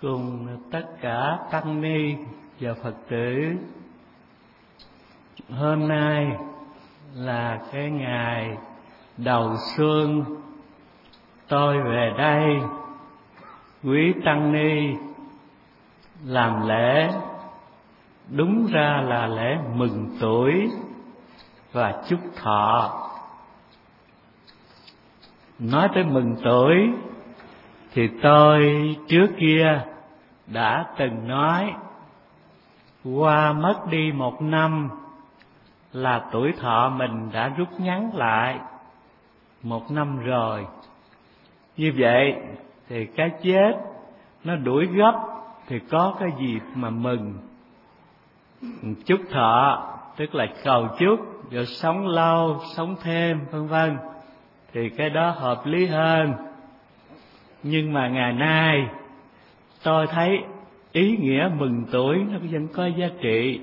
cùng tất cả tăng ni và Phật tử. Hôm nay là cái ngày đầu xuân, tôi về đây quý tăng ni làm lễ, đúng ra là lễ mừng tuổi và chúc thọ. Nói tới mừng tuổi thì tôi trước kia đã từng nói, qua mất đi 1 năm là tuổi thọ mình đã rút ngắn lại 1 năm rồi. Như vậy thì cái chết nó đuổi gấp thì có cái gì mà mừng. Chúc thọ tức là cầu chúc rồi sống lâu, sống thêm vân vân, thì cái đó hợp lý hơn. Nhưng mà ngày nay tôi thấy ý nghĩa mừng tuổi nó vẫn có giá trị.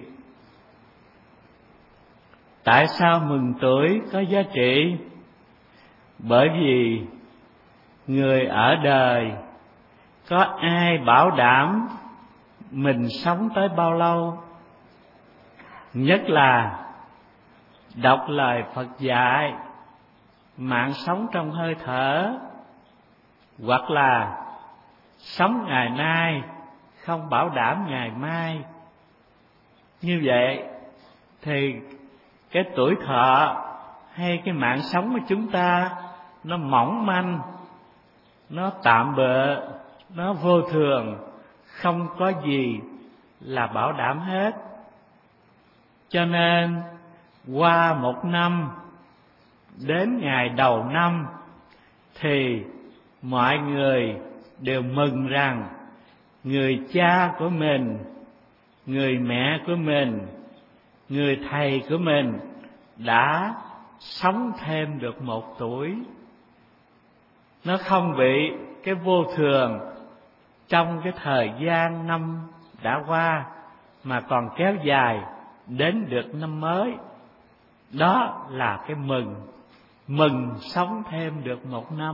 Tại sao mừng tuổi có giá trị? Bởi vì người ở đời có ai bảo đảm mình sống tới bao lâu? Nhất là đọc lời Phật dạy, mạng sống trong hơi thở, hoặc là sống ngày nay không bảo đảm ngày mai. Như vậy thì cái tuổi thọ hay cái mạng sống của chúng ta nó mỏng manh, nó tạm bợ, nó vô thường, không có gì là bảo đảm hết. Cho nên qua 1 năm, đến ngày đầu năm thì mọi người đều mừng rằng người cha của mình, người mẹ của mình, người thầy của mình đã sống thêm được 1 tuổi. Nó không bị cái vô thường trong cái thời gian năm đã qua, mà còn kéo dài đến được năm mới. Đó là cái mừng sống thêm được 1 năm.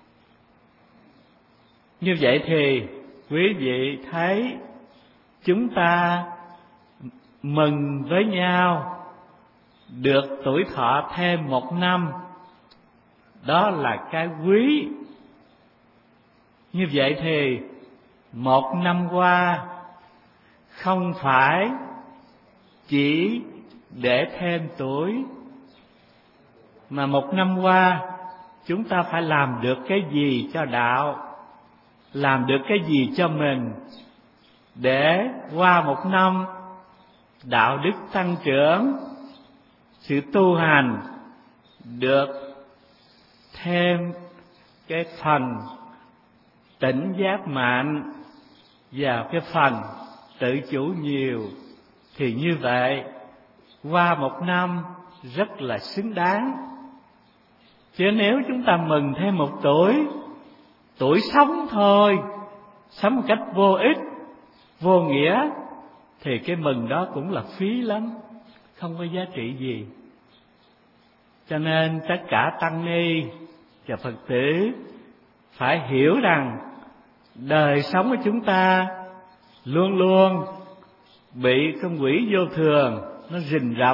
Như vậy thì quý vị thấy chúng ta mừng với nhau được tuổi thọ thêm 1 năm, đó là cái quý. Như vậy thì 1 năm qua không phải chỉ để thêm tuổi, mà 1 năm qua chúng ta phải làm được cái gì cho đạo, làm được cái gì cho mình, để qua 1 năm đạo đức tăng trưởng, sự tu hành được thêm cái phần tỉnh giác mạnh và cái phần tự chủ nhiều. Thì như vậy qua 1 năm rất là xứng đáng. Chứ nếu chúng ta mừng thêm 1 tuổi sống thôi, sống một cách vô ích, vô nghĩa, thì cái mừng đó cũng là phí lắm, không có giá trị gì. Cho nên tất cả tăng ni và Phật tử phải hiểu rằng đời sống của chúng ta luôn luôn bị con quỷ vô thường nó rình rập.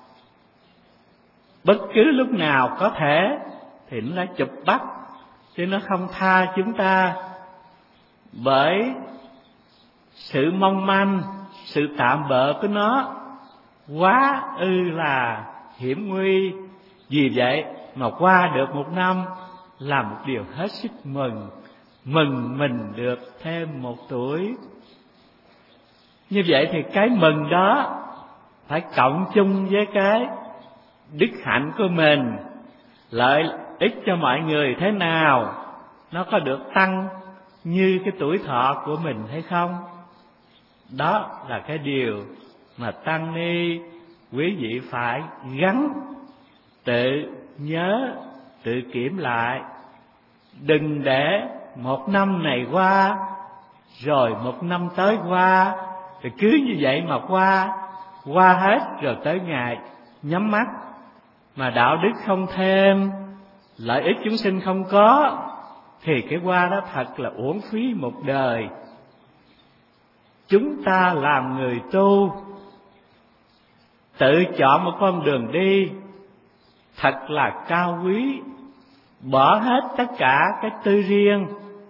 Bất cứ lúc nào có thể thì nó đã chụp bắt, chứ nó không tha chúng ta. Bởi sự mong manh, sự tạm bợ của nó quá là hiểm nguy. Vì vậy mà qua được 1 năm là một điều hết sức mừng mình được thêm 1 tuổi. Như vậy thì cái mừng đó phải cộng chung với cái đức hạnh của mình, lợi ích cho mọi người thế nào, nó có được tăng như cái tuổi thọ của mình hay không. Đó là cái điều mà tăng ni quý vị phải gắn tự nhớ, tự kiểm lại. Đừng để 1 năm này qua rồi 1 năm tới qua, thì cứ như vậy mà qua hết rồi tới ngày nhắm mắt mà đạo đức không thêm, lợi ích chúng sinh không có, thì cái qua đó thật là uổng phí một đời. chúng ta làm người tu, tự chọn một con đường đi thật là cao quý, bỏ hết tất cả cái tư riêng,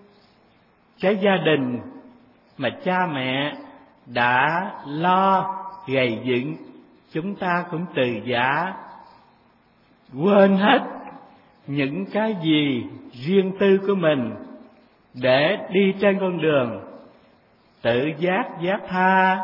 cái gia đình mà cha mẹ đã lo gầy dựng, chúng ta cũng từ giã, quên hết những cái gì riêng tư của mình để đi trên con đường tự giác giác tha.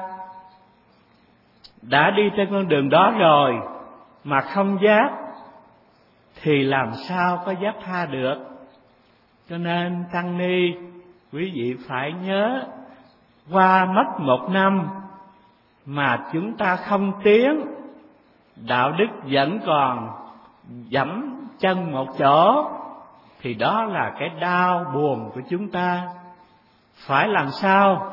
Đã đi trên con đường đó rồi mà không giác thì làm sao có giác tha được. Cho nên tăng ni, quý vị phải nhớ, qua mất 1 năm mà chúng ta không tiến, đạo đức vẫn còn dẫm chân một chỗ, thì đó là cái đau buồn của chúng ta. Phải làm sao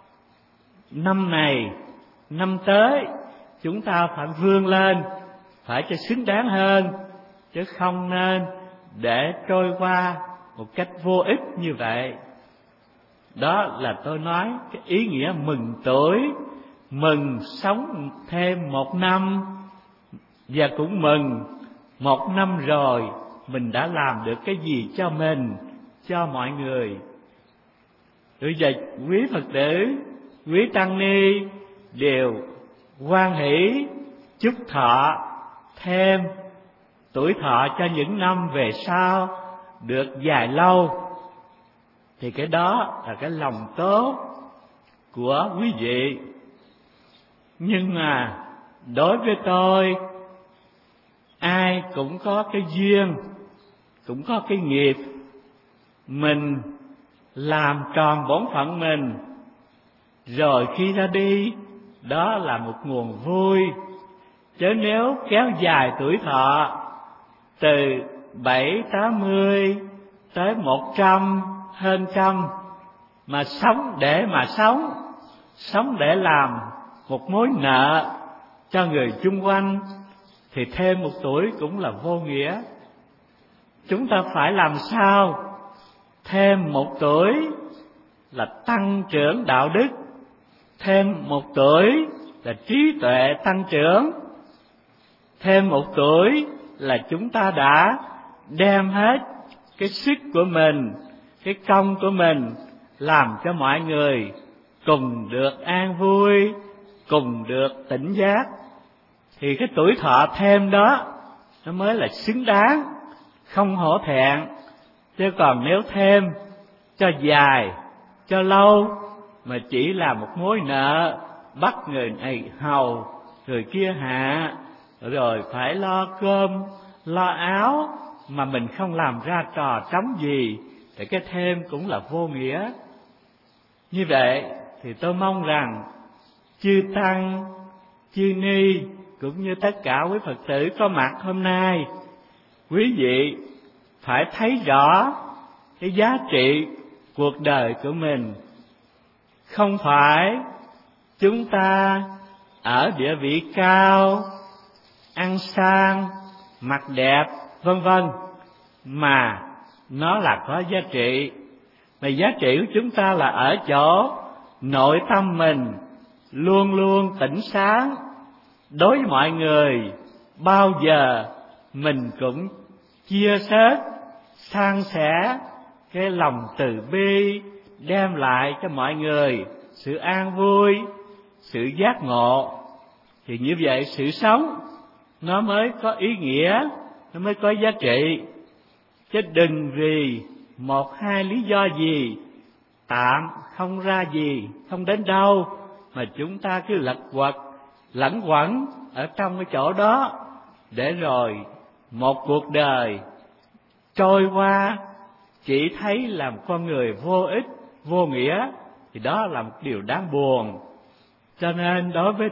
năm này, năm tới chúng ta phải vươn lên, phải cho xứng đáng hơn, chứ không nên để trôi qua một cách vô ích như vậy. Đó là tôi nói cái ý nghĩa mừng tuổi, mừng sống thêm 1 năm, và cũng mừng 1 năm rồi mình đã làm được cái gì cho mình, cho mọi người. Bây giờ quý Phật tử, quý tăng ni đều hoan hỷ chúc thọ thêm tuổi thọ cho những năm về sau được dài lâu, thì cái đó là cái lòng tốt của quý vị. Nhưng mà đối với tôi, ai cũng có cái duyên, cũng có cái nghiệp, mình làm tròn bổn phận mình rồi khi ra đi, đó là một nguồn vui. Chứ nếu kéo dài tuổi thọ từ 70-80 tới 100, hơn 100, mà sống để mà sống để làm một mối nợ cho người chung quanh, thì thêm 1 tuổi cũng là vô nghĩa. Chúng ta phải làm sao thêm 1 tuổi là tăng trưởng đạo đức, thêm 1 tuổi là trí tuệ tăng trưởng, thêm 1 tuổi là chúng ta đã đem hết cái sức của mình, cái công của mình, làm cho mọi người cùng được an vui, cùng được tỉnh giác. Thì cái tuổi thọ thêm đó nó mới là xứng đáng, không hổ thẹn. Chứ còn nếu thêm cho dài, cho lâu mà chỉ là một mối nợ, bắt người này hầu, người kia hạ, rồi phải lo cơm, lo áo, mà mình không làm ra trò trống gì, thì cái thêm cũng là vô nghĩa. Như vậy thì tôi mong rằng chư tăng, chư ni cũng như tất cả quý Phật tử có mặt hôm nay, quý vị phải thấy rõ cái giá trị cuộc đời của mình. Không phải chúng ta ở địa vị cao, ăn sang, mặc đẹp, vân vân, mà nó là có giá trị. Mà giá trị của chúng ta là ở chỗ nội tâm mình luôn luôn tỉnh sáng. Đối với mọi người, bao giờ mình cũng chia sớt, san sẻ cái lòng từ bi, đem lại cho mọi người sự an vui, sự giác ngộ. Thì như vậy sự sống nó mới có ý nghĩa, nó mới có giá trị. Chứ đừng vì 1-2 lý do gì tạm không ra gì, không đến đâu, mà chúng ta cứ lật quật, lẩn quẩn ở trong cái chỗ đó, để rồi một cuộc đời trôi qua chỉ thấy làm con người vô ích, vô nghĩa, thì đó là một điều đáng buồn. Cho nên đối với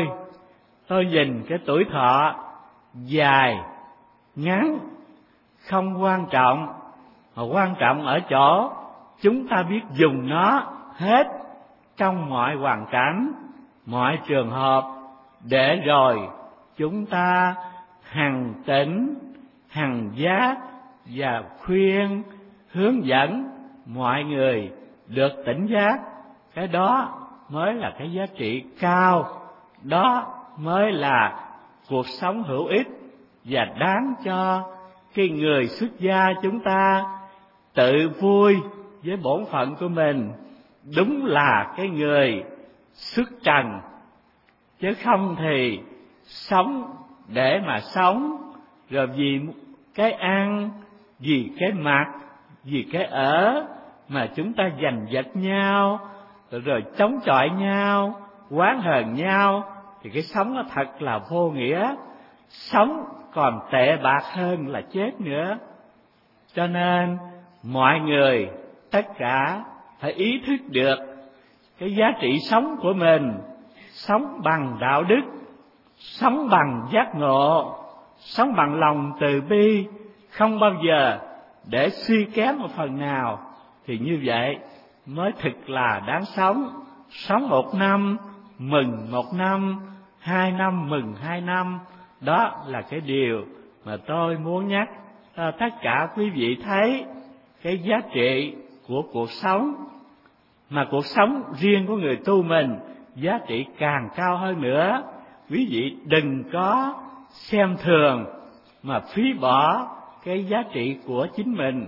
tôi nhìn cái tuổi thọ dài, ngắn không quan trọng, mà quan trọng ở chỗ chúng ta biết dùng nó hết trong mọi hoàn cảnh, mọi trường hợp, để rồi chúng ta hằng tỉnh, hằng giác và khuyên, hướng dẫn mọi người được tỉnh giác. Cái đó mới là cái giá trị cao, đó mới là cuộc sống hữu ích và đáng cho cái người xuất gia chúng ta tự vui với bổn phận của mình. Đúng là cái người xuất trần, chứ không thì sống để mà sống, rồi vì cái ăn, vì cái mặc, vì cái ở mà chúng ta giành giật nhau, rồi chống chọi nhau, oán hờn nhau, thì cái sống nó thật là vô nghĩa, sống còn tệ bạc hơn là chết nữa. Cho nên mọi người tất cả phải ý thức được cái giá trị sống của mình, sống bằng đạo đức, sống bằng giác ngộ, sống bằng lòng từ bi, không bao giờ để suy kém một phần nào, thì như vậy mới thực là đáng sống. Sống một năm mừng một năm, 2 năm mừng 2 năm, đó là cái điều mà tôi muốn nhắc tất cả quý vị thấy cái giá trị của cuộc sống. Mà cuộc sống riêng của người tu mình giá trị càng cao hơn nữa. Quý vị đừng có xem thường mà phí bỏ cái giá trị của chính mình.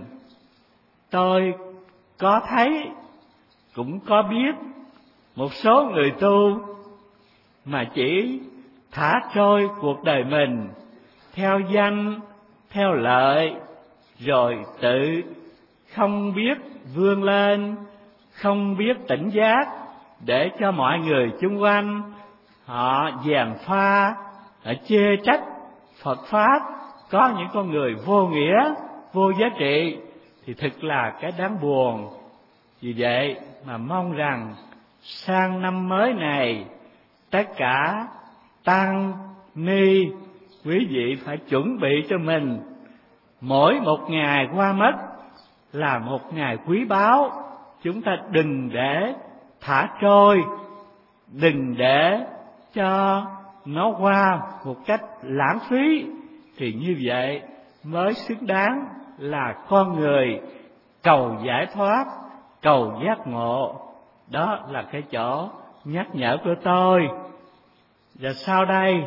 Tôi có thấy, cũng có biết một số người tu mà chỉ thả trôi cuộc đời mình theo danh, theo lợi, rồi tự không biết vươn lên, không biết tỉnh giác, để cho mọi người chung quanh họ gièm pha, họ chê trách Phật Pháp có những con người vô nghĩa, vô giá trị, thì thực là cái đáng buồn. Vì vậy mà mong rằng sang năm mới này, tất cả tăng ni quý vị phải chuẩn bị cho mình mỗi một ngày qua mất là một ngày quý báu. Chúng ta đừng để thả trôi, đừng để cho nó qua một cách lãng phí, thì như vậy mới xứng đáng là con người cầu giải thoát, cầu giác ngộ. Đó là cái chỗ nhắc nhở của tôi. Và sau đây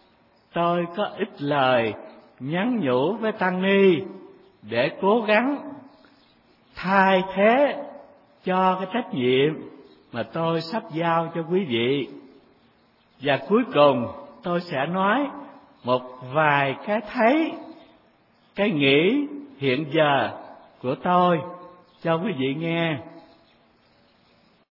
tôi có ít lời nhắn nhủ với tăng ni để cố gắng thay thế cho cái trách nhiệm mà tôi sắp giao cho quý vị. Và cuối cùng tôi sẽ nói một vài cái thấy, cái nghĩ hiện giờ của tôi cho quý vị nghe.